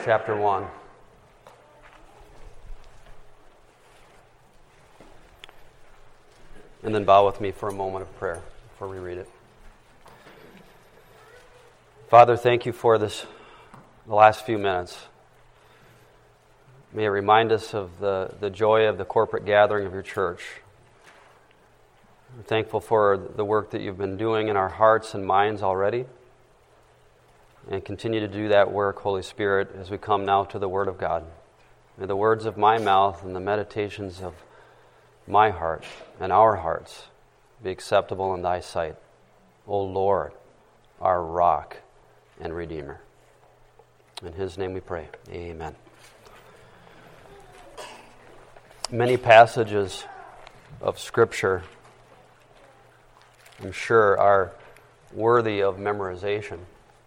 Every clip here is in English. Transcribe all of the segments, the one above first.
chapter 1. And then bow with me for a moment of prayer before we read it. Father, thank you for the last few minutes. May it remind us of the joy of the corporate gathering of your church. We're thankful for the work that you've been doing in our hearts and minds already. And continue to do that work, Holy Spirit, as we come now to the Word of God. May the words of my mouth and the meditations of my heart and our hearts be acceptable in thy sight, O Lord, our rock and Redeemer. In his name we pray. Amen. Many passages of Scripture, I'm sure, are worthy of memorization.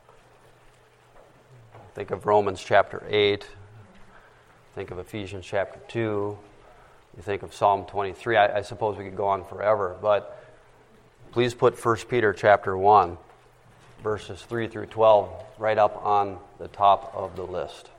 Think of Romans chapter 8. Think of Ephesians chapter 2. You think of Psalm 23. I suppose we could go on forever, but please put 1 Peter chapter 1, verses 3 through 12, right up on the top of the list.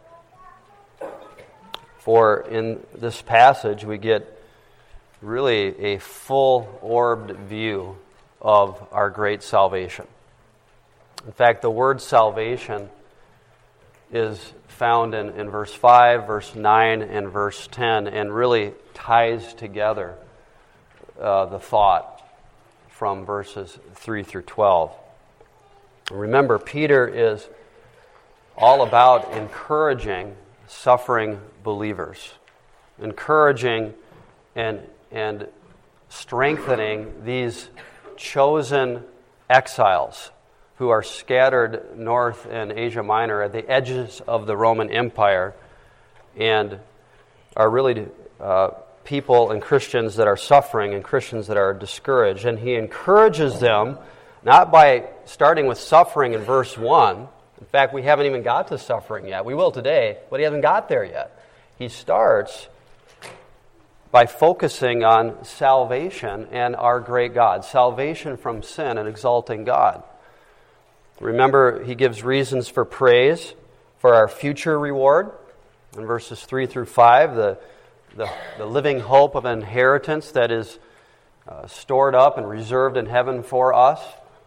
For in this passage we get really a full-orbed view of our great salvation. In fact, the word salvation is found in verse 5, verse 9, and verse 10, and really ties together the thought from verses 3 through 12. Remember, Peter is all about encouraging suffering believers, encouraging and strengthening these chosen exiles who are scattered north in Asia Minor at the edges of the Roman Empire and are really people and Christians that are suffering and Christians that are discouraged. And he encourages them not by starting with suffering in verse 1. In fact, we haven't even got to suffering yet. We will today, but he hasn't got there yet. He starts by focusing on salvation and our great God, salvation from sin and exalting God. Remember, he gives reasons for praise for our future reward. In verses 3 through 5, the living hope of inheritance that is stored up and reserved in heaven for us.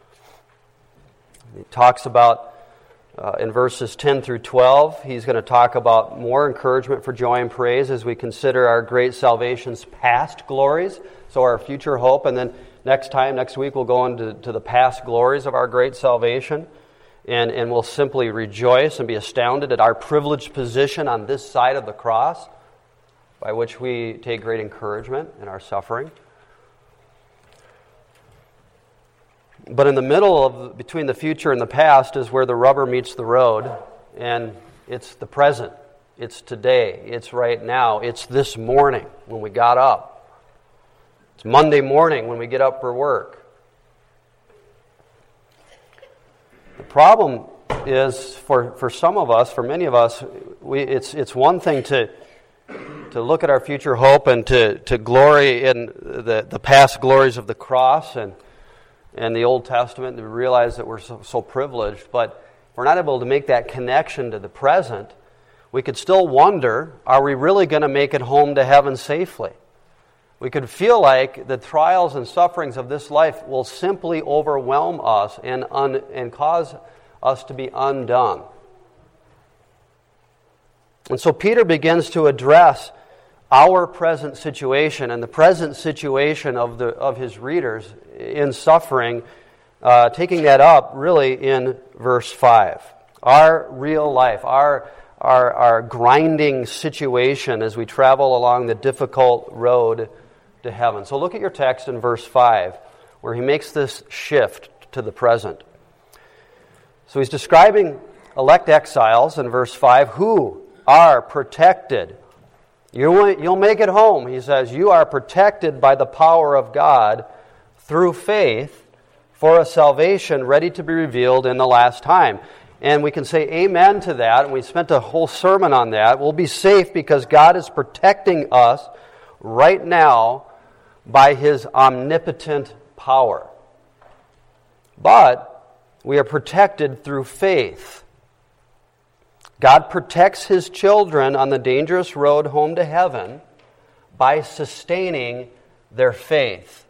He talks about, in verses 10 through 12, he's going to talk about more encouragement for joy and praise as we consider our great salvation's past glories, so our future hope, and then next week, we'll go into the past glories of our great salvation, and we'll simply rejoice and be astounded at our privileged position on this side of the cross, by which we take great encouragement in our suffering. But in the middle between the future and the past is where the rubber meets the road, and it's the present. It's today. It's right now. It's this morning when we got up. It's Monday morning when we get up for work. The problem is for some of us, for many of us, it's one thing to look at our future hope and to glory in the past glories of the cross and the Old Testament, to realize that we're so privileged. But if we're not able to make that connection to the present, we could still wonder, are we really going to make it home to heaven safely? We could feel like the trials and sufferings of this life will simply overwhelm us and cause us to be undone. And so Peter begins to address our present situation and the present situation of his readers in suffering, taking that up really in verse 5. Our real life, our grinding situation as we travel along the difficult road to heaven. So look at your text in verse 5, where he makes this shift to the present. So he's describing elect exiles in verse 5 who are protected. You'll make it home, he says. You are protected by the power of God through faith for a salvation ready to be revealed in the last time. And we can say amen to that, and we spent a whole sermon on that. We'll be safe because God is protecting us right now by his omnipotent power. But we are protected through faith. God protects His children on the dangerous road home to heaven by sustaining their faith.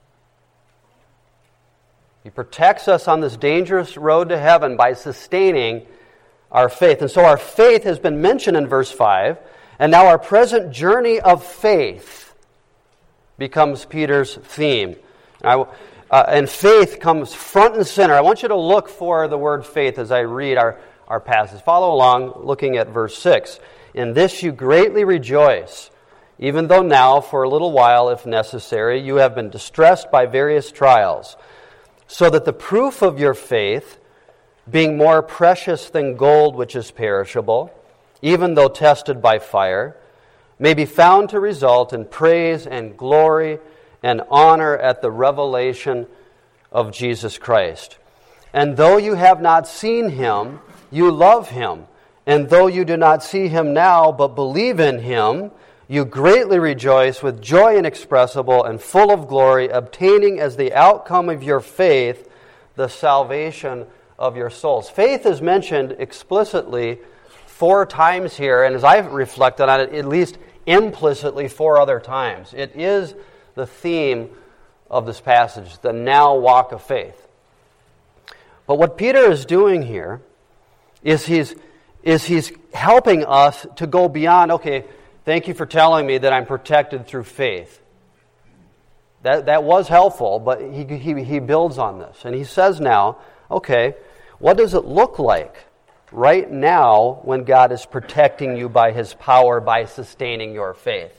He protects us on this dangerous road to heaven by sustaining our faith. And so our faith has been mentioned in verse 5, and now our present journey of faith becomes Peter's theme. And faith comes front and center. I want you to look for the word faith as I read our passage. Follow along looking at verse 6. In this you greatly rejoice, even though now, for a little while, if necessary, you have been distressed by various trials, so that the proof of your faith, being more precious than gold which is perishable, even though tested by fire, may be found to result in praise and glory and honor at the revelation of Jesus Christ. And though you have not seen Him, you love Him. And though you do not see Him now, but believe in Him, you greatly rejoice with joy inexpressible and full of glory, obtaining as the outcome of your faith the salvation of your souls. Faith is mentioned explicitly 4 times here, and as I've reflected on it, at least implicitly 4 other times. It is the theme of this passage, the now walk of faith. But what Peter is doing here is he's helping us to go beyond, okay, thank you for telling me that I'm protected through faith. That was helpful, but he builds on this. And he says now, okay, what does it look like right now when God is protecting you by His power, by sustaining your faith?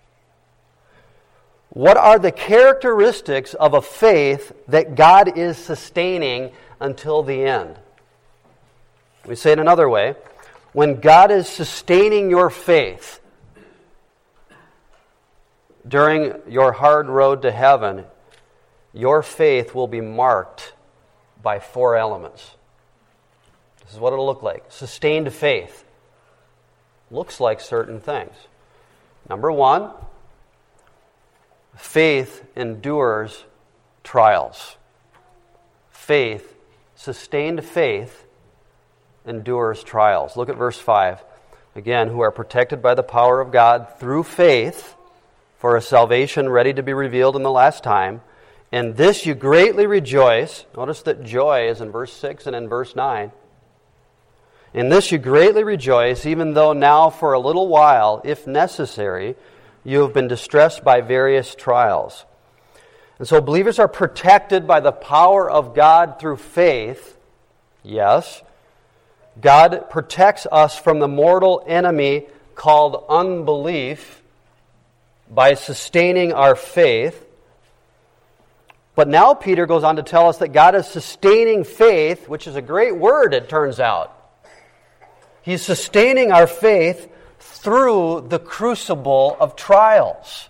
What are the characteristics of a faith that God is sustaining until the end? We say it another way. When God is sustaining your faith during your hard road to heaven, your faith will be marked by 4 elements. This is what it'll look like. Sustained faith looks like certain things. Number 1, faith endures trials. Sustained faith endures trials. Look at verse 5. Again, who are protected by the power of God through faith for a salvation ready to be revealed in the last time. In this you greatly rejoice. Notice that joy is in verse 6 and in verse 9. In this you greatly rejoice, even though now for a little while, if necessary, you have been distressed by various trials. And so believers are protected by the power of God through faith. Yes. God protects us from the mortal enemy called unbelief by sustaining our faith. But now Peter goes on to tell us that God is sustaining faith, which is a great word, it turns out. He's sustaining our faith through the crucible of trials.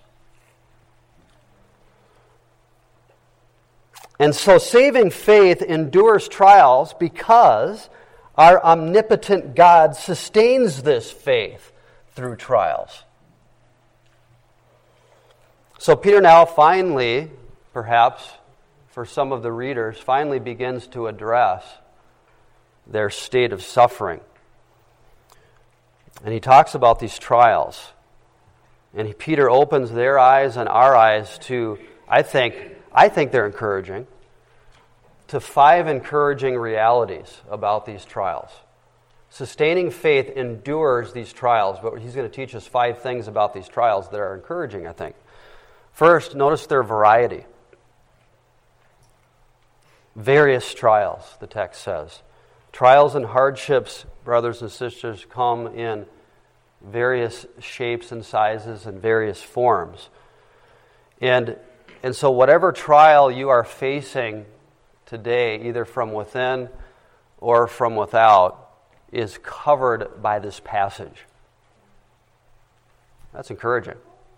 And so saving faith endures trials because our omnipotent God sustains this faith through trials. So Peter now finally, perhaps for some of the readers, finally begins to address their state of suffering. And he talks about these trials. And Peter opens their eyes and our eyes to, I think they're encouraging, to 5 encouraging realities about these trials. Sustaining faith endures these trials, but he's going to teach us 5 things about these trials that are encouraging, I think. First, notice their variety. Various trials, the text says. Trials and hardships, brothers and sisters, come in various shapes and sizes and various forms. And so whatever trial you are facing today, either from within or from without, is covered by this passage. That's encouraging.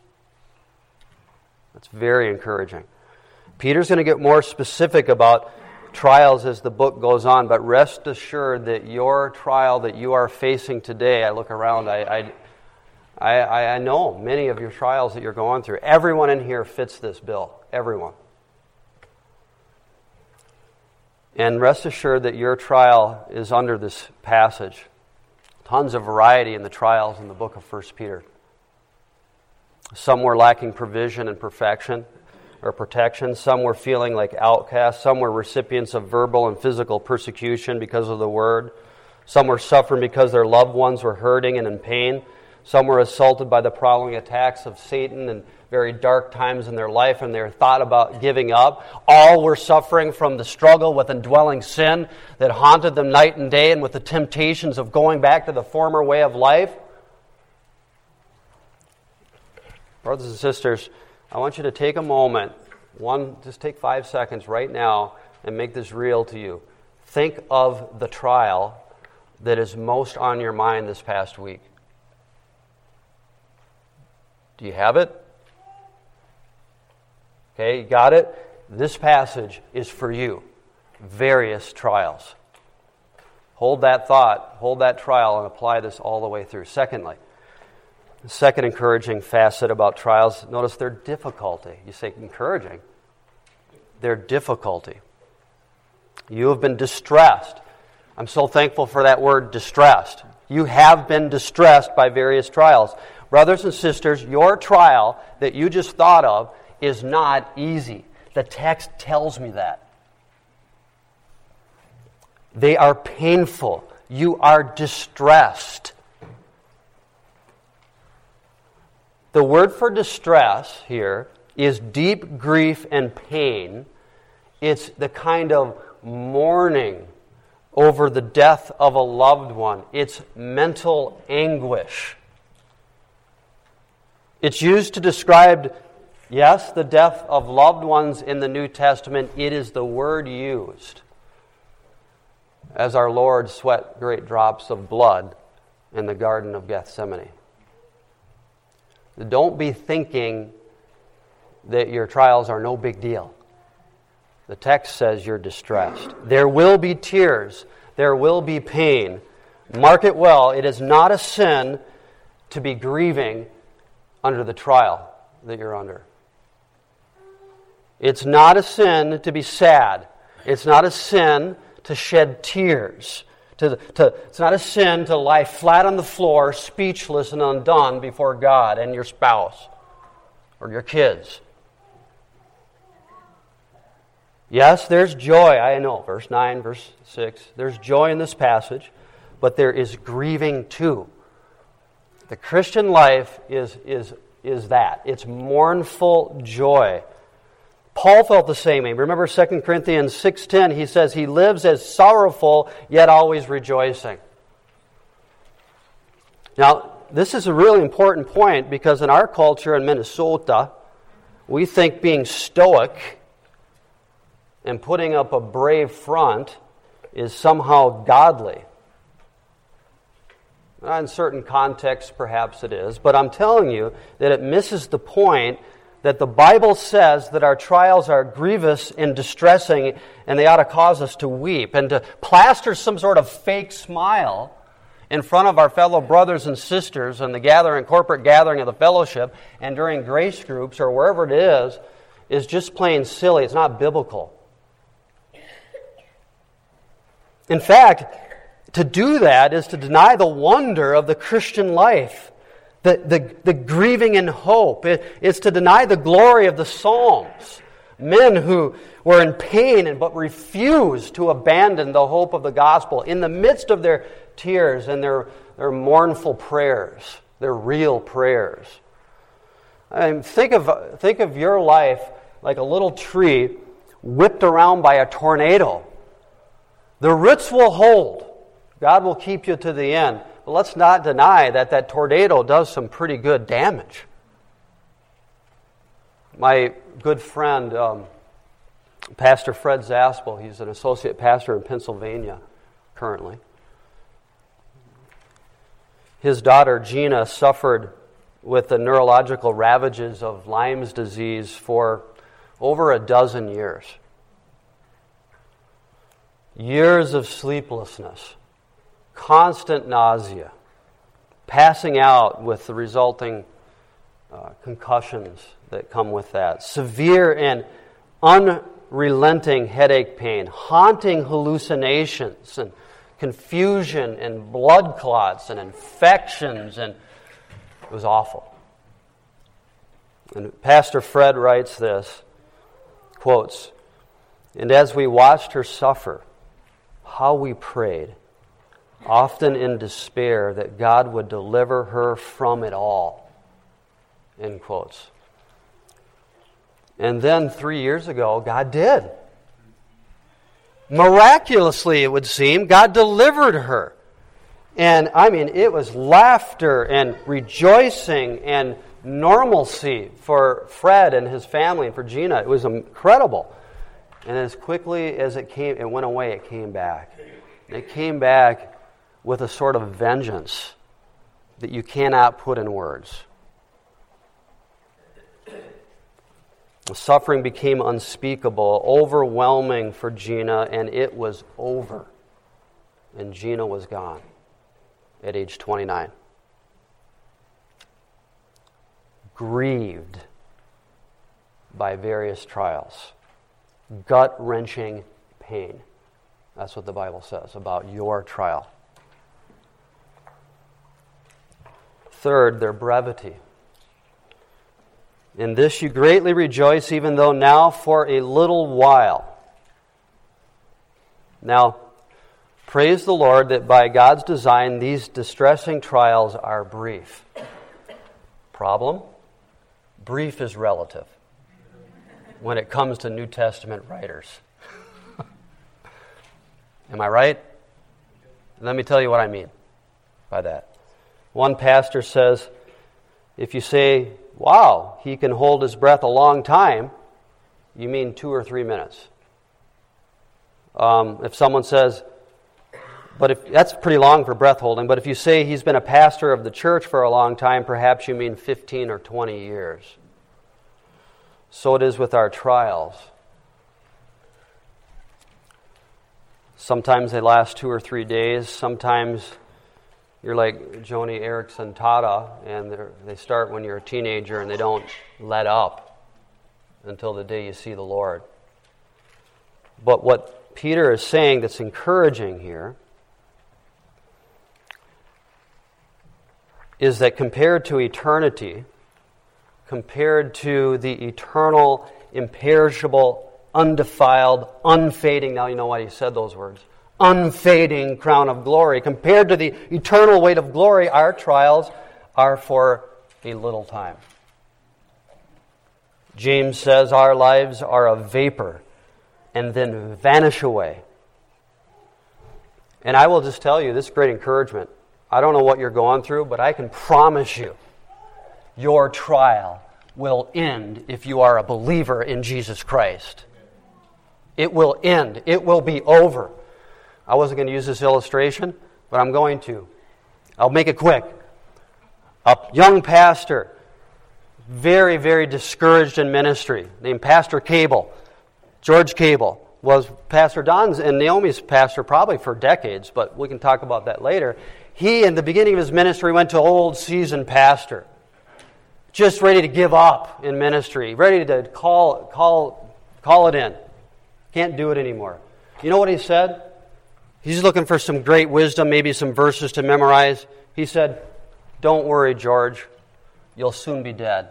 That's very encouraging. Peter's going to get more specific about trials as the book goes on, but rest assured that your trial that you are facing today, I look around, I know many of your trials that you're going through. Everyone in here fits this bill. Everyone. And rest assured that your trial is under this passage. tons of variety in the trials in the book of 1 Peter. Some were lacking provision and perfection or protection. Some were feeling like outcasts. Some were recipients of verbal and physical persecution because of the word. Some were suffering because their loved ones were hurting and in pain. Some were assaulted by the prowling attacks of Satan in very dark times in their life, and they thought about giving up. All were suffering from the struggle with indwelling sin that haunted them night and day, and with the temptations of going back to the former way of life. Brothers and sisters, I want you to take a moment, just take 5 seconds right now and make this real to you. Think of the trial that is most on your mind this past week. Do you have it? Okay, you got it? This passage is for you. Various trials. Hold that thought, hold that trial, and apply this all the way through. Secondly, the second encouraging facet about trials, notice their difficulty. You say encouraging. Their difficulty. You have been distressed. I'm so thankful for that word, distressed. You have been distressed by various trials. Brothers and sisters, your trial that you just thought of is not easy. The text tells me that. They are painful. You are distressed. The word for distress here is deep grief and pain. It's the kind of mourning over the death of a loved one. It's mental anguish. It's used to describe, yes, the death of loved ones in the New Testament. It is the word used as our Lord sweat great drops of blood in the Garden of Gethsemane. Don't be thinking that your trials are no big deal. The text says you're distressed. There will be tears. There will be pain. Mark it well. It is not a sin to be grieving under the trial that you're under. It's not a sin to be sad. It's not a sin to shed tears. It's not a sin to lie flat on the floor, speechless and undone before God and your spouse or your kids. Yes, there's joy, I know, verse 9, verse 6. There's joy in this passage, but there is grieving too. The Christian life is that. It's mournful joy. Paul felt the same way. Remember 2 Corinthians 6:10, he says he lives as sorrowful, yet always rejoicing. Now, this is a really important point because in our culture in Minnesota, we think being stoic and putting up a brave front is somehow godly. In certain contexts, perhaps it is, but I'm telling you that it misses the point that the Bible says that our trials are grievous and distressing and they ought to cause us to weep. And to plaster some sort of fake smile in front of our fellow brothers and sisters in the corporate gathering of the fellowship and during grace groups or wherever it is just plain silly. It's not biblical. In fact, to do that is to deny the wonder of the Christian life. The grieving and hope. It's to deny the glory of the Psalms. Men who were in pain but refused to abandon the hope of the gospel in the midst of their tears and their mournful prayers, their real prayers. Think of your life like a little tree whipped around by a tornado. The roots will hold. God will keep you to the end. But let's not deny that tornado does some pretty good damage. My good friend, Pastor Fred Zaspel, he's an associate pastor in Pennsylvania currently. His daughter, Gina, suffered with the neurological ravages of Lyme's disease for over a dozen years. Years of sleeplessness. Constant nausea, passing out with the resulting concussions that come with that, severe and unrelenting headache pain, haunting hallucinations, and confusion and blood clots and infections, and it was awful. And Pastor Fred writes this, quotes, "And as we watched her suffer, how we prayed, often in despair that God would deliver her from it all." End quotes. And then 3 years ago, God did. Miraculously, it would seem, God delivered her. And I mean, it was laughter and rejoicing and normalcy for Fred and his family and for Gina. It was incredible. And as quickly as it went away, it came back. It came back with a sort of vengeance that you cannot put in words. The suffering became unspeakable, overwhelming for Gina, and it was over. And Gina was gone at age 29. Grieved by various trials. Gut-wrenching pain. That's what the Bible says about your trial. Third, their brevity. In this you greatly rejoice, even though now for a little while. Now, praise the Lord that by God's design, these distressing trials are brief. Problem? Brief is relative when it comes to New Testament writers. Am I right? Let me tell you what I mean by that. One pastor says, if you say, wow, he can hold his breath a long time, you mean 2 or 3 minutes. If someone says, that's pretty long for breath holding, but if you say he's been a pastor of the church for a long time, perhaps you mean 15 or 20 years. So it is with our trials. Sometimes they last 2 or 3 days. Sometimes you're like Joni Eareckson Tada, and they start when you're a teenager and they don't let up until the day you see the Lord. But what Peter is saying that's encouraging here is that compared to eternity, compared to the eternal, imperishable, undefiled, unfading, now you know why he said those words, unfading crown of glory, compared to the eternal weight of glory, our trials are for a little time. James says our lives are a vapor and then vanish away. And I will just tell you this great encouragement. I don't know what you're going through, but I can promise you your trial will end if you are a believer in Jesus Christ. It will end. It will be over. I wasn't going to use this illustration, but I'm going to. I'll make it quick. A young pastor, very, very discouraged in ministry, named Pastor Cable, George Cable, was Pastor Don's and Naomi's pastor probably for decades, but we can talk about that later. He, in the beginning of his ministry, went to old seasoned pastor, just ready to give up in ministry, ready to call it in. Can't do it anymore. You know what he said? He's looking for some great wisdom, maybe some verses to memorize. He said, "Don't worry, George. You'll soon be dead."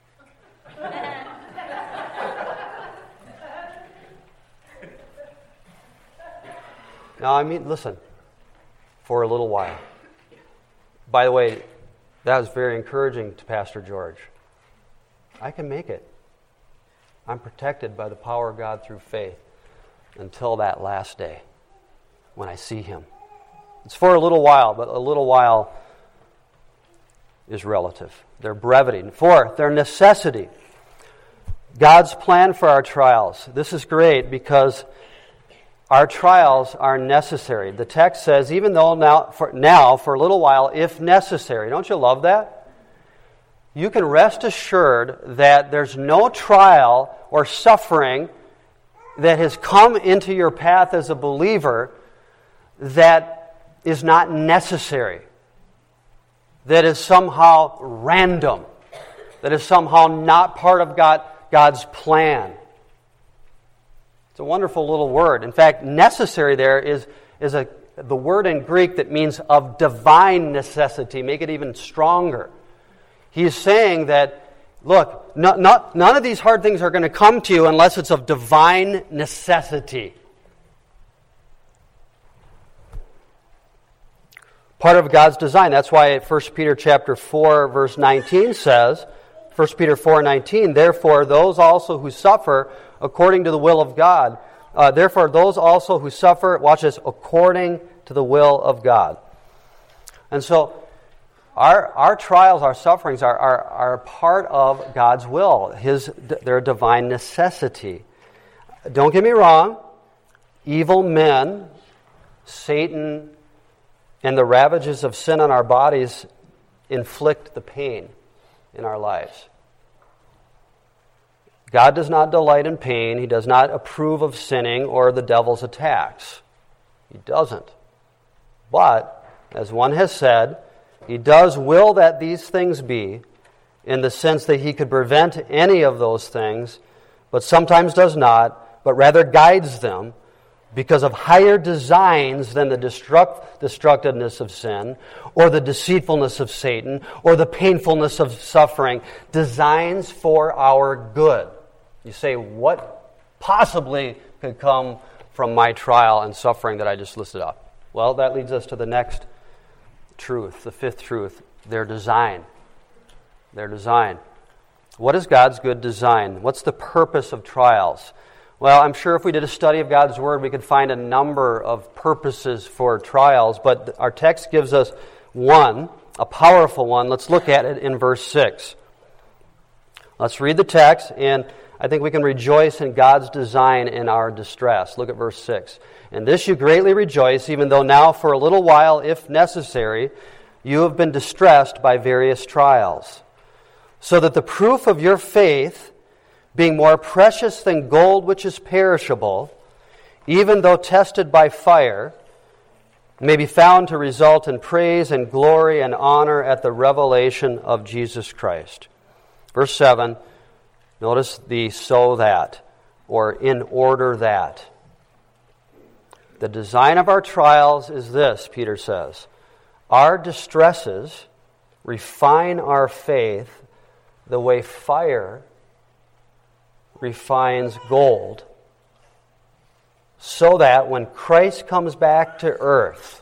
Now, I mean, listen, for a little while. By the way, that was very encouraging to Pastor George. I can make it. I'm protected by the power of God through faith until that last day when I see Him. It's for a little while, but a little while is relative. Their brevity. And fourth, their necessity. God's plan for our trials. This is great because our trials are necessary. The text says, even though now for a little while, if necessary. Don't you love that? You can rest assured that there's no trial or suffering that has come into your path as a believer that is not necessary, that is somehow random, that is somehow not part of God's plan. It's a wonderful little word. In fact, necessary there is the word in Greek that means of divine necessity. Make it even stronger. He's saying that, look, none of these hard things are going to come to you unless it's of divine necessity. Part of God's design. That's why 1 Peter chapter 4, verse 19 says, 1 Peter 4:19, therefore those also who suffer according to the will of God, therefore those also who suffer, watch this, according to the will of God. And so our trials, our sufferings are part of God's will, their divine necessity. Don't get me wrong, evil men, Satan, and the ravages of sin on our bodies inflict the pain in our lives. God does not delight in pain. He does not approve of sinning or the devil's attacks. He doesn't. But, as one has said, He does will that these things be, in the sense that He could prevent any of those things, but sometimes does not, but rather guides them, because of higher designs than the destructiveness of sin, or the deceitfulness of Satan, or the painfulness of suffering, designs for our good. You say, what possibly could come from my trial and suffering that I just listed up? Well, that leads us to the next truth, the fifth truth, their design. Their design. What is God's good design? What's the purpose of trials? Well, I'm sure if we did a study of God's Word, we could find a number of purposes for trials, but our text gives us one, a powerful one. Let's look at it in verse 6. Let's read the text, and I think we can rejoice in God's design in our distress. Look at verse 6. In this you greatly rejoice, even though now for a little while, if necessary, you have been distressed by various trials, so that the proof of your faith, being more precious than gold which is perishable, even though tested by fire, may be found to result in praise and glory and honor at the revelation of Jesus Christ. Verse 7, notice the so that, or in order that. The design of our trials is this, Peter says. Our distresses refine our faith the way fire refines gold, so that when Christ comes back to earth,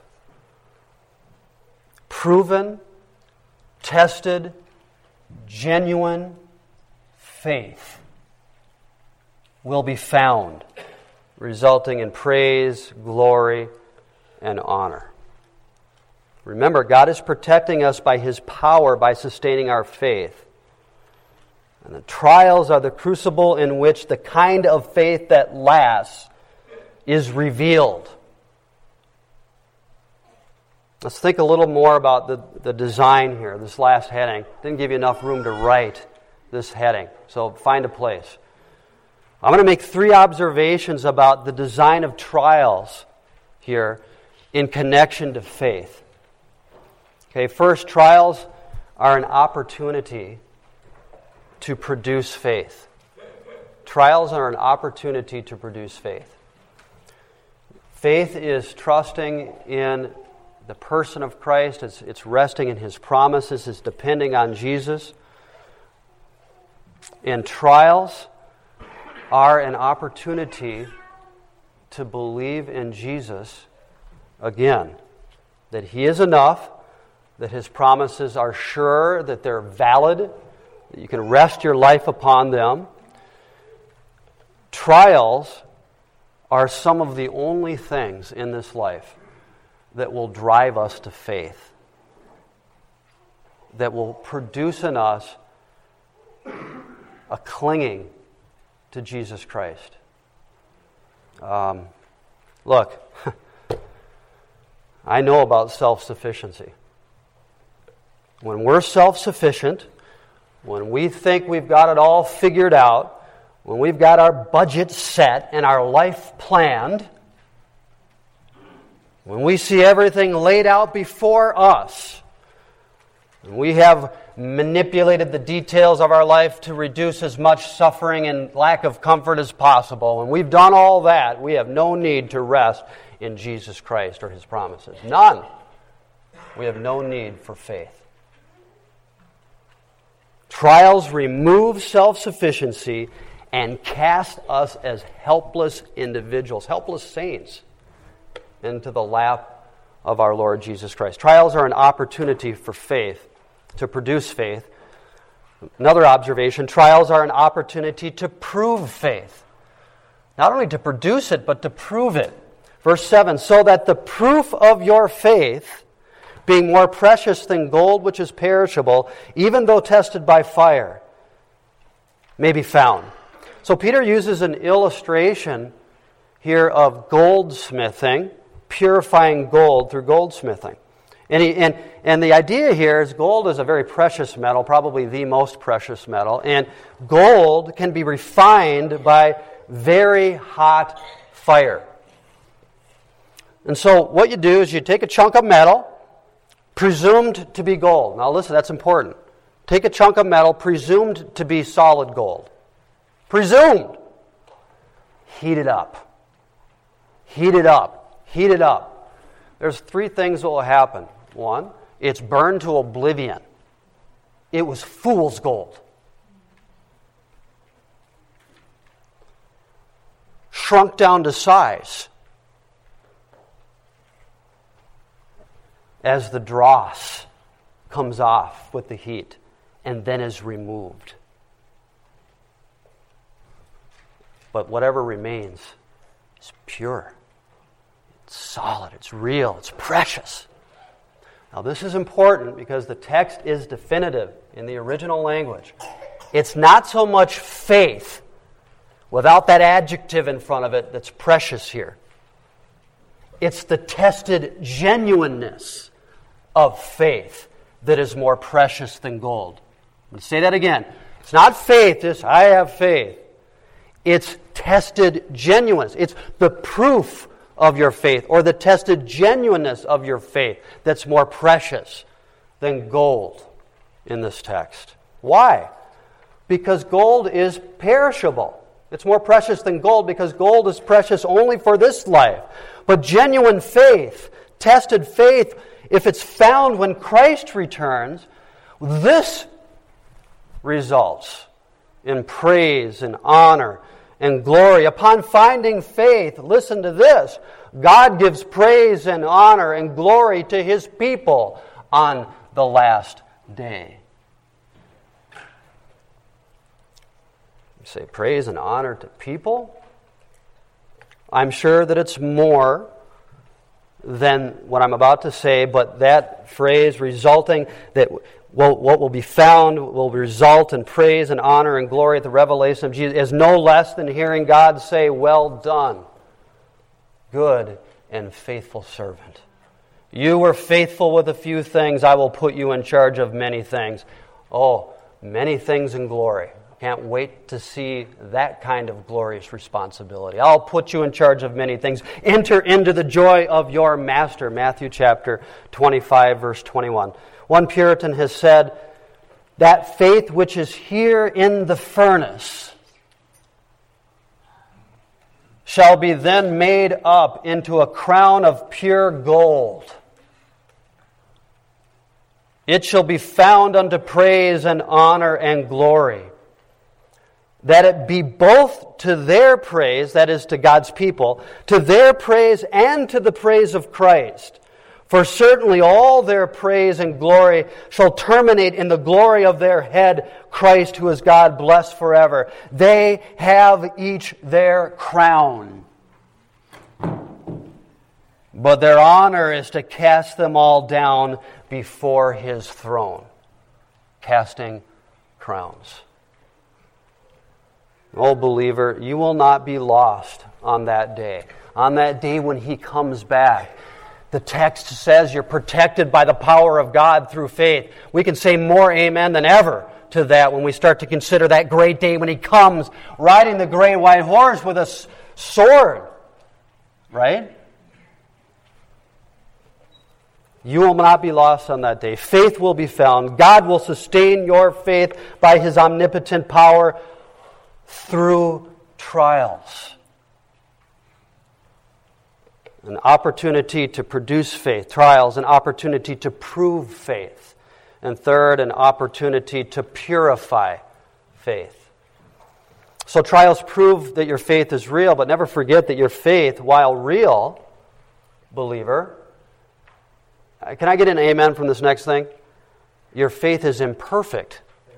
proven, tested, genuine faith will be found, resulting in praise, glory, and honor. Remember, God is protecting us by His power by sustaining our faith. And the trials are the crucible in which the kind of faith that lasts is revealed. Let's think a little more about the design here, this last heading. Didn't give you enough room to write this heading, so find a place. I'm going to make 3 observations about the design of trials here in connection to faith. Okay, first, trials are an opportunity to produce faith. Trials are an opportunity to produce faith. Faith is trusting in the person of Christ. It's resting in His promises. It's depending on Jesus. And trials are an opportunity to believe in Jesus again. That He is enough, that His promises are sure, that they're valid, that you can rest your life upon them. Trials are some of the only things in this life that will drive us to faith, that will produce in us a clinging to Jesus Christ. Look, I know about self-sufficiency. When we're self-sufficient, when we think we've got it all figured out, when we've got our budget set and our life planned, when we see everything laid out before us, and we have manipulated the details of our life to reduce as much suffering and lack of comfort as possible, and we've done all that, we have no need to rest in Jesus Christ or His promises. None. We have no need for faith. Trials remove self-sufficiency and cast us as helpless individuals, helpless saints, into the lap of our Lord Jesus Christ. Trials are an opportunity for faith, to produce faith. Another observation, trials are an opportunity to prove faith. Not only to produce it, but to prove it. Verse 7, so that the proof of your faith, being more precious than gold which is perishable, even though tested by fire, may be found. So Peter uses an illustration here of goldsmithing, purifying gold through goldsmithing. And the idea here is gold is a very precious metal, probably the most precious metal, and gold can be refined by very hot fire. And so what you do is you take a chunk of metal, presumed to be gold. Now listen, that's important. Take a chunk of metal presumed to be solid gold. Presumed. Heat it up. Heat it up. Heat it up. There's three things that will happen. One, it's burned to oblivion. It was fool's gold. Shrunk down to size. As the dross comes off with the heat and then is removed. But whatever remains is pure. It's solid. It's real. It's precious. Now this is important because the text is definitive in the original language. It's not so much faith without that adjective in front of it that's precious here. It's the tested genuineness of faith that is more precious than gold. I'm going to say that again. It's not faith, just I have faith. It's tested genuineness. It's the proof of your faith or the tested genuineness of your faith that's more precious than gold in this text. Why? Because gold is perishable. It's more precious than gold because gold is precious only for this life. But genuine faith, tested faith, if it's found when Christ returns, this results in praise and honor and glory. Upon finding faith, listen to this, God gives praise and honor and glory to His people on the last day. You say praise and honor to people? I'm sure that it's more than what I'm about to say, but that phrase resulting, that what will be found will result in praise and honor and glory at the revelation of Jesus, is no less than hearing God say, well done, good and faithful servant. You were faithful with a few things, I will put you in charge of many things. Oh, many things in glory. Can't wait to see that kind of glorious responsibility. I'll put you in charge of many things. Enter into the joy of your master. Matthew chapter 25, verse 21. One Puritan has said, that faith which is here in the furnace shall be then made up into a crown of pure gold. It shall be found unto praise and honor and glory. That it be both to their praise, that is to God's people, to their praise and to the praise of Christ. For certainly all their praise and glory shall terminate in the glory of their head, Christ, who is God, blessed forever. They have each their crown. But their honor is to cast them all down before His throne. Casting crowns. Oh, believer, you will not be lost on that day. On that day when He comes back. The text says you're protected by the power of God through faith. We can say more amen than ever to that when we start to consider that great day when He comes riding the great white horse with a sword. Right? You will not be lost on that day. Faith will be found. God will sustain your faith by His omnipotent power through trials. an opportunity to produce faith. Trials, an opportunity to prove faith. And third, an opportunity to purify faith. So trials prove that your faith is real, but never forget that your faith, while real, believer, can I get an amen from this next thing? Your faith is imperfect.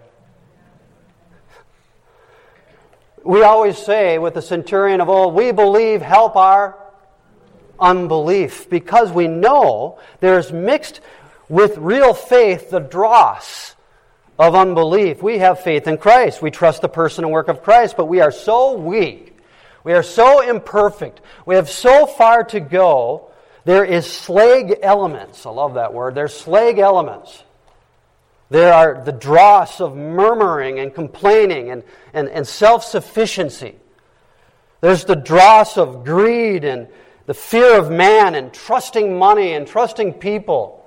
We always say with the centurion of old, we believe, help our unbelief. Because we know there's mixed with real faith the dross of unbelief. We have faith in Christ. We trust the person and work of Christ, but we are so weak. We are so imperfect. We have so far to go. There is slag elements. I love that word. There's slag elements. There are the dross of murmuring and complaining and self-sufficiency. There's the dross of greed and the fear of man and trusting money and trusting people.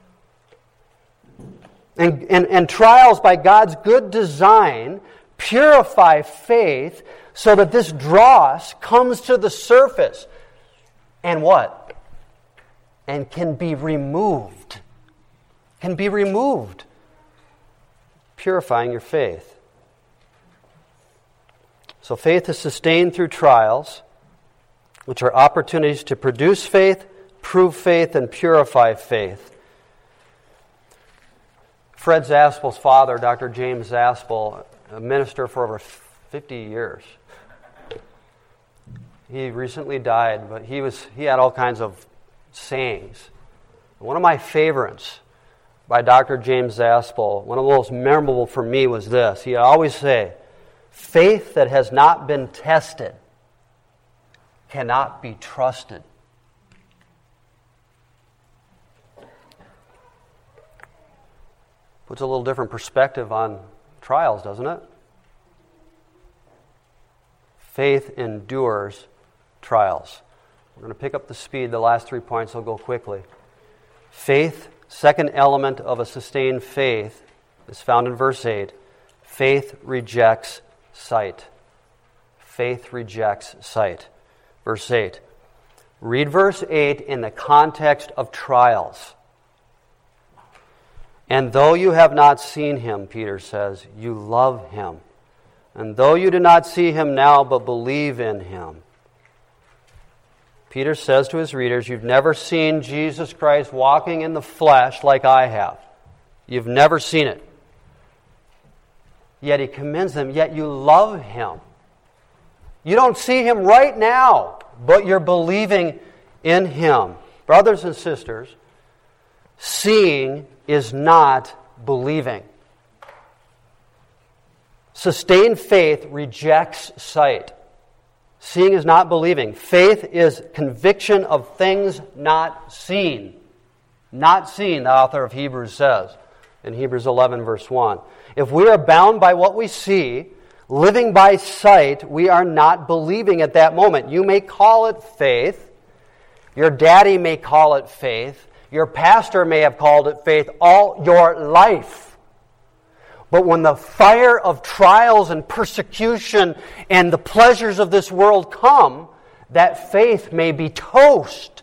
And trials by God's good design purify faith so that this dross comes to the surface. And what? And can be removed. Can be removed. Purifying your faith. So faith is sustained through trials, which are opportunities to produce faith, prove faith, and purify faith. Fred Zaspel's father, Dr. James Zaspel, a minister for over 50 years. He recently died, but he had all kinds of sayings. One of my favorites by Dr. James Zaspel, one of the most memorable for me was this. He'd always say, faith that has not been tested cannot be trusted. Puts a little different perspective on trials, doesn't it? Faith endures trials. We're going to pick up the speed. The last 3 points will go quickly. Faith, second element of a sustained faith, is found in verse 8. Faith rejects sight. Faith rejects sight. Verse 8. Read verse 8 in the context of trials. And though you have not seen him, Peter says, you love him. And though you do not see him now, but believe in him. Peter says to his readers, you've never seen Jesus Christ walking in the flesh like I have. You've never seen it. Yet he commends them, yet you love him. You don't see him right now, but you're believing in him. Brothers and sisters, seeing is not believing. Sustained faith rejects sight. Seeing is not believing. Faith is conviction of things not seen. Not seen, the author of Hebrews says in Hebrews 11, verse 1. If we are bound by what we see, living by sight, we are not believing at that moment. You may call it faith. Your daddy may call it faith. Your pastor may have called it faith all your life. But when the fire of trials and persecution and the pleasures of this world come, that faith may be toast.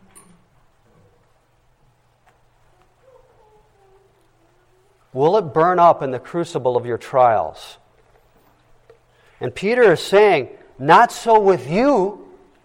Will it burn up in the crucible of your trials? And Peter is saying, not so with you.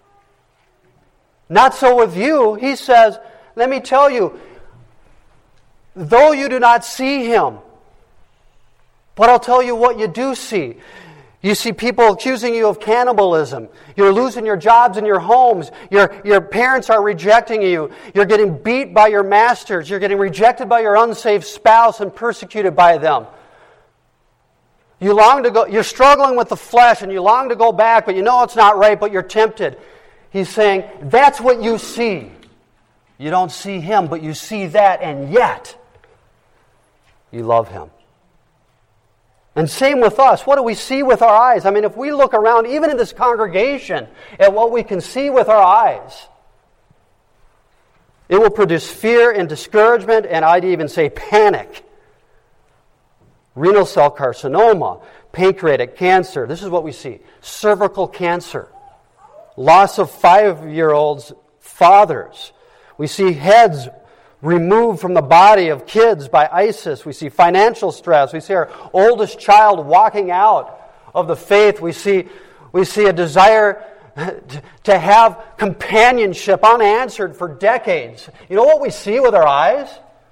Not so with you. He says, let me tell you, though you do not see him, but I'll tell you what you do see. You see people accusing you of cannibalism. You're losing your jobs and your homes. Your parents are rejecting you. You're getting beat by your masters. You're getting rejected by your unsaved spouse and persecuted by them. You long to go. You're struggling with the flesh and you long to go back, but you know it's not right, but you're tempted. He's saying, that's what you see. You don't see him, but you see that, and yet you love him. And same with us. What do we see with our eyes? I mean, if we look around, even in this congregation, at what we can see with our eyes, it will produce fear and discouragement, and I'd even say panic. Renal cell carcinoma, pancreatic cancer. This is what we see. Cervical cancer. Loss of 5-year-olds fathers. We see heads removed from the body of kids by ISIS. We see financial stress. We see our oldest child walking out of the faith. We see a desire to have companionship unanswered for decades. You know what we see with our eyes?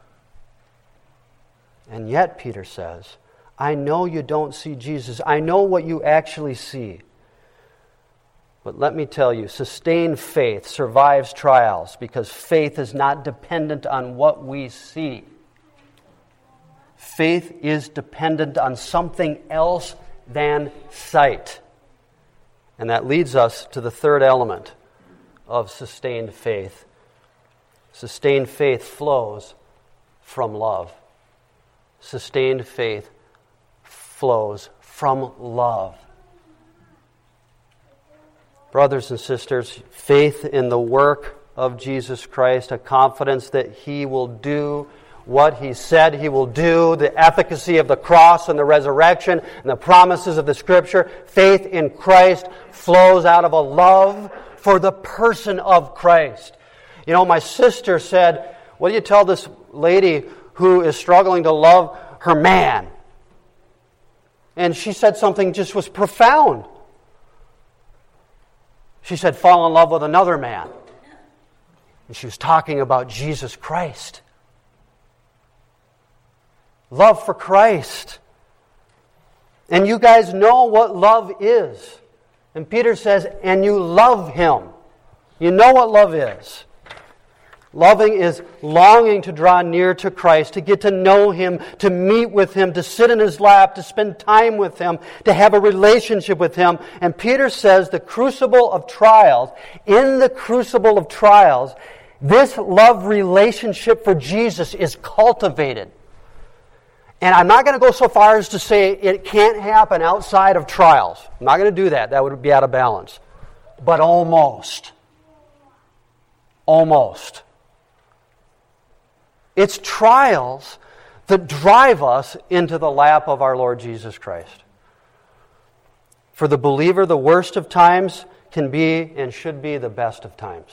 And yet, Peter says, I know you don't see Jesus. I know what you actually see. But let me tell you, sustained faith survives trials because faith is not dependent on what we see. Faith is dependent on something else than sight. And that leads us to the third element of sustained faith. Sustained faith flows from love. Sustained faith flows from love. Brothers and sisters, faith in the work of Jesus Christ, a confidence that He will do what He said He will do, the efficacy of the cross and the resurrection and the promises of the Scripture. Faith in Christ flows out of a love for the person of Christ. You know, my sister said, what do you tell this lady who is struggling to love her man? And she said something just was profound. She said, fall in love with another man. And she was talking about Jesus Christ. Love for Christ. And you guys know what love is. And Peter says, and you love Him. You know what love is. Loving is longing to draw near to Christ, to get to know Him, to meet with Him, to sit in His lap, to spend time with Him, to have a relationship with Him. And Peter says the crucible of trials, in the crucible of trials, this love relationship for Jesus is cultivated. And I'm not going to go so far as to say it can't happen outside of trials. I'm not going to do that. That would be out of balance. But almost. Almost. It's trials that drive us into the lap of our Lord Jesus Christ. For the believer, the worst of times can be and should be the best of times.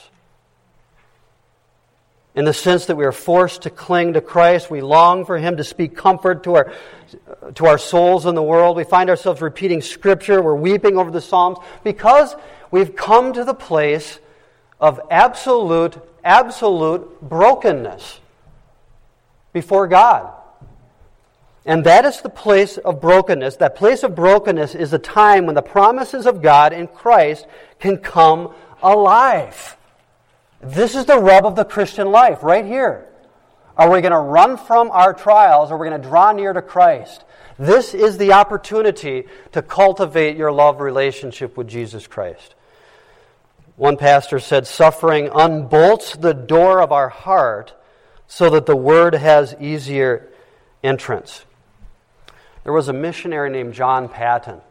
In the sense that we are forced to cling to Christ, we long for Him to speak comfort to our souls in the world. We find ourselves repeating Scripture, we're weeping over the Psalms, because we've come to the place of absolute brokenness before God. And that is the place of brokenness. That place of brokenness is a time when the promises of God in Christ can come alive. This is the rub of the Christian life, right here. Are we going to run from our trials, or are we going to draw near to Christ? This is the opportunity to cultivate your love relationship with Jesus Christ. One pastor said, suffering unbolts the door of our heart so that the Word has easier entrance. There was a missionary named John Paton.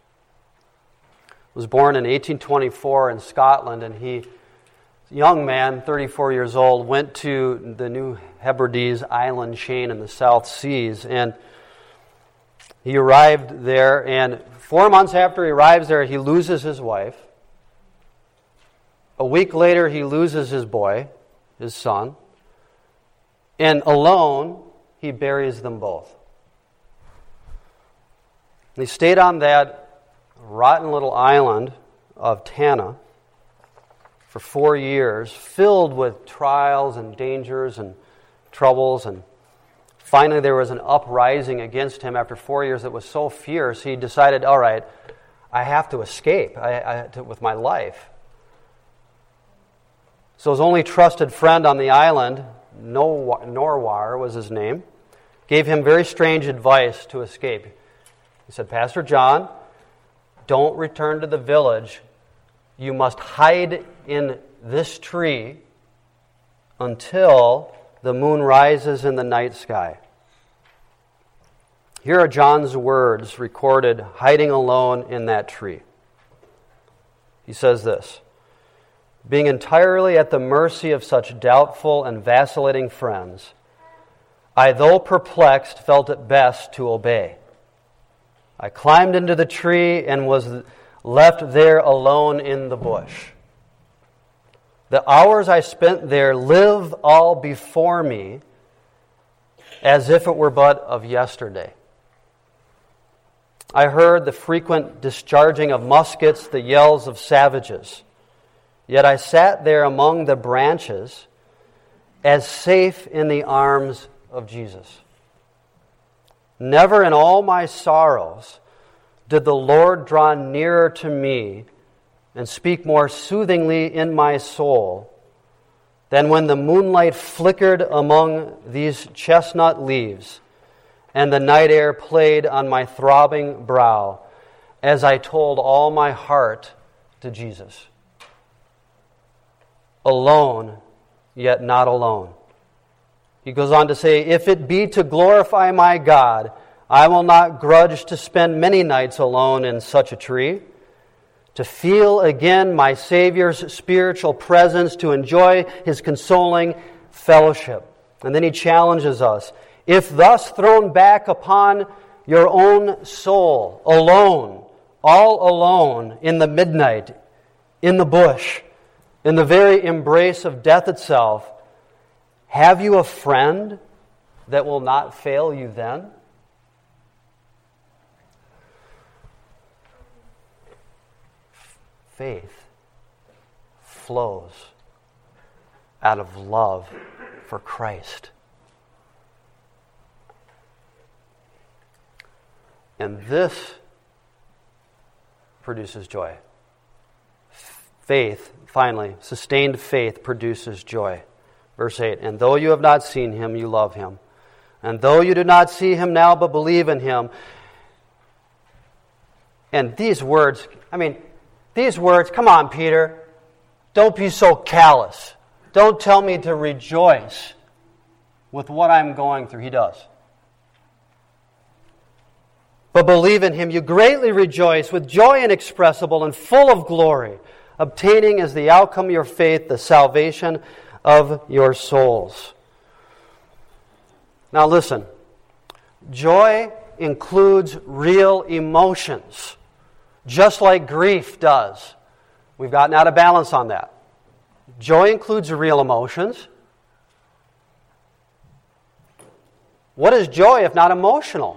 He was born in 1824 in Scotland, and he, young man, 34 years old, went to the New Hebrides island chain in the South Seas, and he arrived there, and 4 months after he arrives there, he loses his wife. A week later, he loses his boy, his son, and alone, he buries them both. He stayed on that rotten little island of Tanna for 4 years, filled with trials and dangers and troubles. And finally, there was an uprising against him after 4 years that was so fierce, he decided, all right, I have to escape with my life. So his only trusted friend on the island, Norwar was his name, gave him very strange advice to escape. He said, Pastor John, don't return to the village. You must hide in this tree until the moon rises in the night sky. Here are John's words recorded hiding alone in that tree. He says this, being entirely at the mercy of such doubtful and vacillating friends, I, though perplexed, felt it best to obey. I climbed into the tree and was left there alone in the bush. The hours I spent there live all before me as if it were but of yesterday. I heard the frequent discharging of muskets, the yells of savages. Yet I sat there among the branches as safe in the arms of Jesus. Never in all my sorrows did the Lord draw nearer to me and speak more soothingly in my soul than when the moonlight flickered among these chestnut leaves and the night air played on my throbbing brow as I told all my heart to Jesus. Alone, yet not alone. He goes on to say, if it be to glorify my God, I will not grudge to spend many nights alone in such a tree, to feel again my Savior's spiritual presence, to enjoy His consoling fellowship. And then he challenges us, if thus thrown back upon your own soul, alone, all alone, in the midnight, in the bush, in the very embrace of death itself, have you a friend that will not fail you then? Faith flows out of love for Christ. And this produces joy. Faith, finally, sustained faith produces joy. Verse 8, and though you have not seen Him, you love Him. And though you do not see Him now, but believe in Him. And these words, come on, Peter. Don't be so callous. Don't tell me to rejoice with what I'm going through. He does. But believe in Him, you greatly rejoice with joy inexpressible and full of glory, obtaining as the outcome of your faith the salvation of your souls. Now listen, joy includes real emotions, just like grief does. We've gotten out of balance on that. Joy includes real emotions. What is joy if not emotional?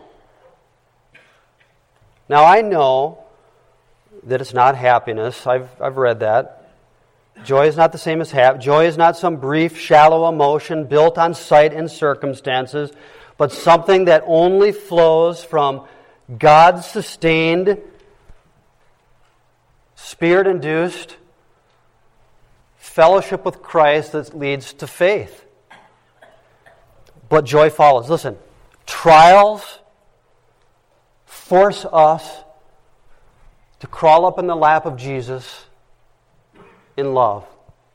Now I know that it's not happiness. I've read that. Joy is not the same as happiness. Joy is not some brief, shallow emotion built on sight and circumstances, but something that only flows from God's sustained, Spirit-induced fellowship with Christ that leads to faith. But joy follows. Listen, trials force us to crawl up in the lap of Jesus in love,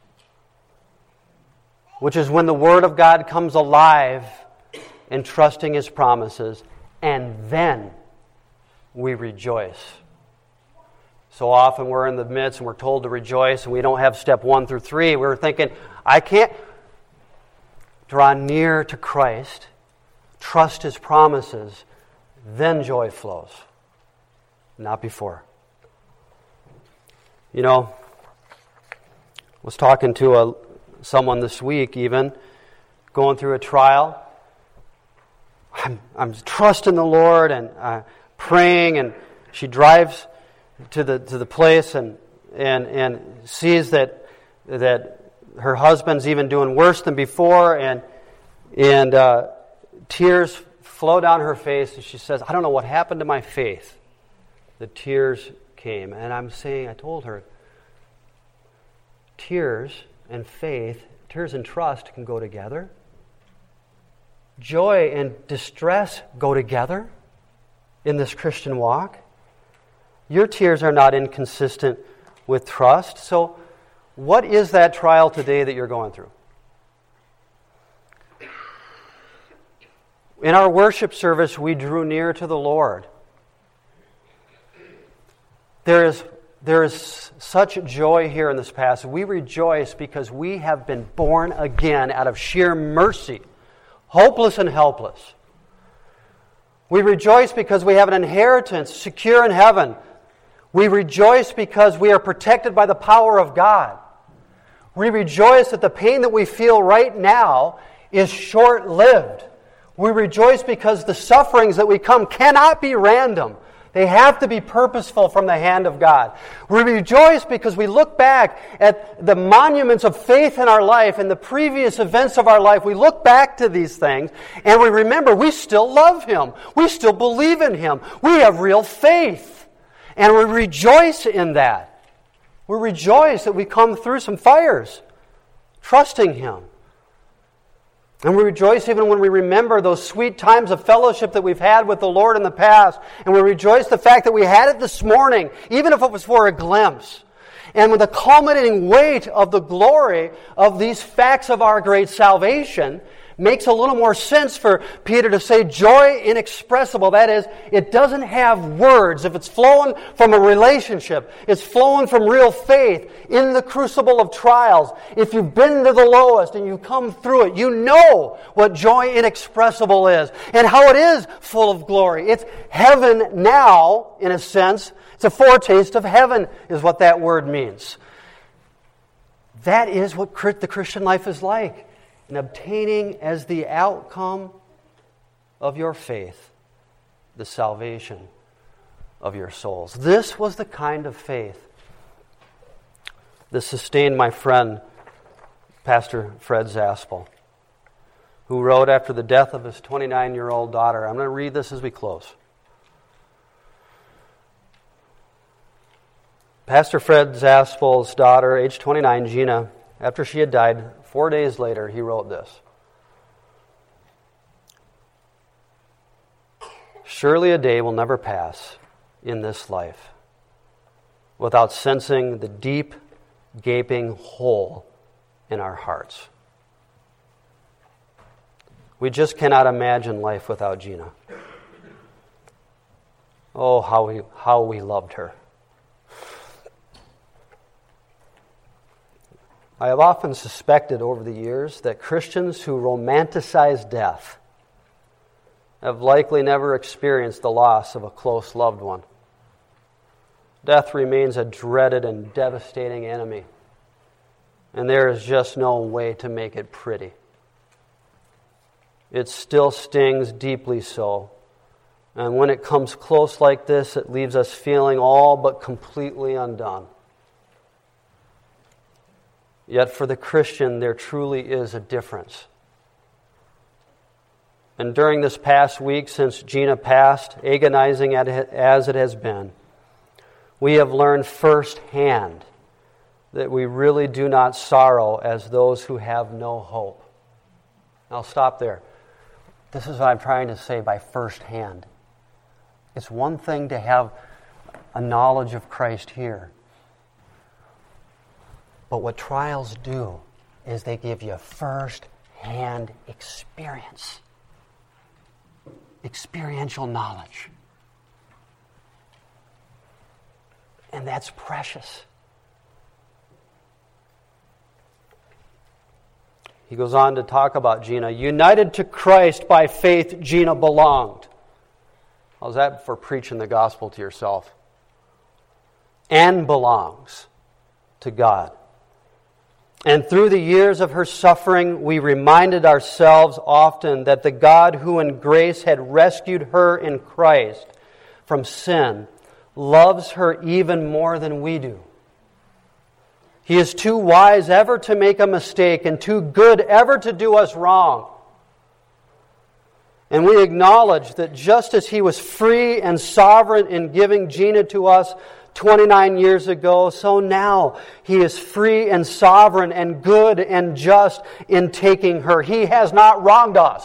which is when the Word of God comes alive in trusting His promises, and then we rejoice. So often we're in the midst and we're told to rejoice and we don't have step 1 through 3. We're thinking, I can't draw near to Christ, trust His promises, then joy flows. Not before. You know, I was talking to someone this week even, going through a trial. I'm trusting the Lord and praying, and she drives to the place and sees that her husband's even doing worse than before, and tears flow down her face, and she says, I don't know what happened to my faith. The tears came, and I told her, tears and faith, tears and trust can go together. Joy and distress go together in this Christian walk. Your tears are not inconsistent with trust. So, what is that trial today that you're going through? In our worship service, we drew near to the Lord. There is such joy here in this passage. We rejoice because we have been born again out of sheer mercy, hopeless and helpless. We rejoice because we have an inheritance secure in heaven. We rejoice because we are protected by the power of God. We rejoice that the pain that we feel right now is short-lived. We rejoice because the sufferings that we come cannot be random. They have to be purposeful from the hand of God. We rejoice because we look back at the monuments of faith in our life and the previous events of our life. We look back to these things and we remember we still love Him. We still believe in Him. We have real faith. And we rejoice in that. We rejoice that we come through some fires, trusting Him. And we rejoice even when we remember those sweet times of fellowship that we've had with the Lord in the past. And we rejoice the fact that we had it this morning, even if it was for a glimpse. And with the culminating weight of the glory of these facts of our great salvation, makes a little more sense for Peter to say joy inexpressible. That is, it doesn't have words. If it's flowing from a relationship, it's flowing from real faith in the crucible of trials. If you've been to the lowest and you've come through it, you know what joy inexpressible is and how it is full of glory. It's heaven now, in a sense. It's a foretaste of heaven is what that word means. That is what the Christian life is like. And obtaining as the outcome of your faith the salvation of your souls. This was the kind of faith that sustained my friend, Pastor Fred Zaspel, who wrote after the death of his 29-year-old daughter. I'm going to read this as we close. Pastor Fred Zaspel's daughter, age 29, Gina, after she had died, 4 days later, he wrote this. Surely a day will never pass in this life without sensing the deep, gaping hole in our hearts. We just cannot imagine life without Gina. Oh, how we loved her. I have often suspected over the years that Christians who romanticize death have likely never experienced the loss of a close loved one. Death remains a dreaded and devastating enemy, and there is just no way to make it pretty. It still stings deeply so, and when it comes close like this, it leaves us feeling all but completely undone. Yet for the Christian, there truly is a difference. And during this past week, since Gina passed, agonizing as it has been, we have learned firsthand that we really do not sorrow as those who have no hope. I'll stop there. This is what I'm trying to say by firsthand. It's one thing to have a knowledge of Christ here. But what trials do is they give you first-hand experience. Experiential knowledge. And that's precious. He goes on to talk about Gina. United to Christ by faith, Gina belonged. How's that for preaching the gospel to yourself? And belongs to God. And through the years of her suffering, we reminded ourselves often that the God who in grace had rescued her in Christ from sin loves her even more than we do. He is too wise ever to make a mistake and too good ever to do us wrong. And we acknowledge that just as He was free and sovereign in giving Gina to us 29 years ago, so now He is free and sovereign and good and just in taking her. He has not wronged us.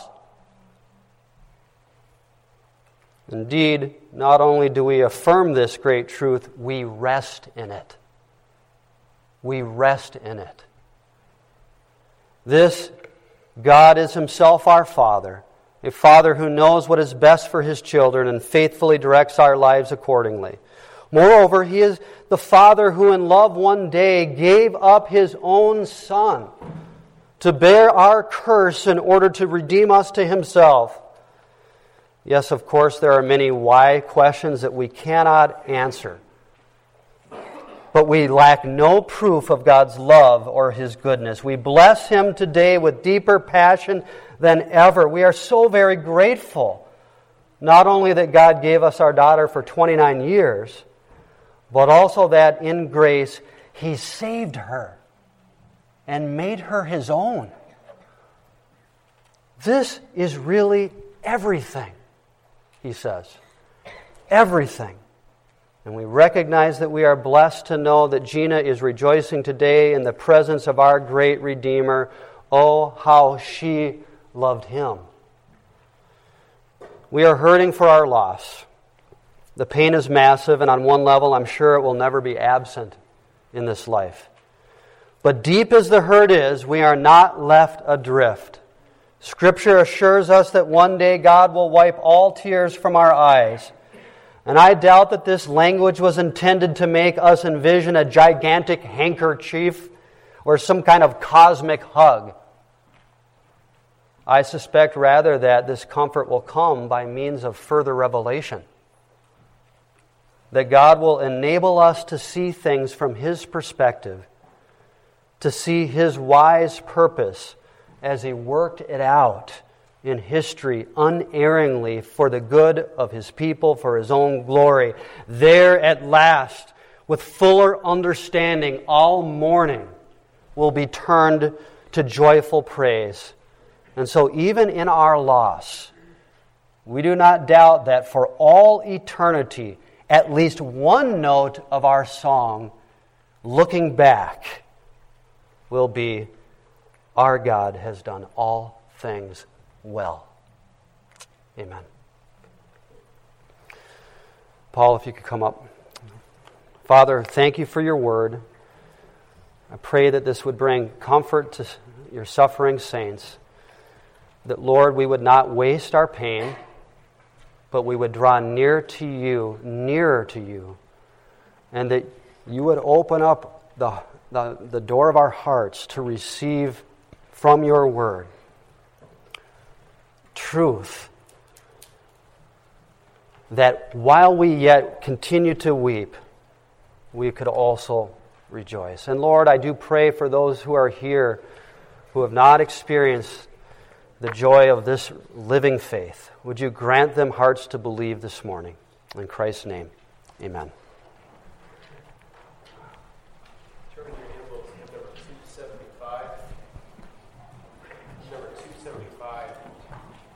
Indeed, not only do we affirm this great truth, we rest in it. We rest in it. This God is Himself our Father, a Father who knows what is best for His children and faithfully directs our lives accordingly. Moreover, He is the Father who in love one day gave up His own Son to bear our curse in order to redeem us to Himself. Yes, of course, there are many why questions that we cannot answer. but we lack no proof of God's love or His goodness. We bless Him today with deeper passion than ever. We are so very grateful, not only that God gave us our daughter for 29 years, but also that in grace He saved her and made her His own. This is really everything, he says. Everything. And we recognize that we are blessed to know that Gina is rejoicing today in the presence of our great Redeemer. Oh, how she loved Him. We are hurting for our loss. The pain is massive, and on one level, I'm sure it will never be absent in this life. But deep as the hurt is, we are not left adrift. Scripture assures us that one day God will wipe all tears from our eyes. And I doubt that this language was intended to make us envision a gigantic handkerchief or some kind of cosmic hug. I suspect rather that this comfort will come by means of further revelation. That God will enable us to see things from His perspective, to see His wise purpose as He worked it out in history unerringly for the good of His people, for His own glory. There at last, with fuller understanding, all mourning will be turned to joyful praise. And so even in our loss, we do not doubt that for all eternity, at least one note of our song, looking back, will be, our God has done all things well. Amen. Paul, if you could come up. Father, thank You for Your word. I pray that this would bring comfort to Your suffering saints. That, Lord, we would not waste our pain, but we would draw nearer to You, and that You would open up the door of our hearts to receive from Your word truth, that while we yet continue to weep, we could also rejoice. And Lord, I do pray for those who are here who have not experienced the joy of this living faith. Would You grant them hearts to believe this morning? In Christ's name, amen.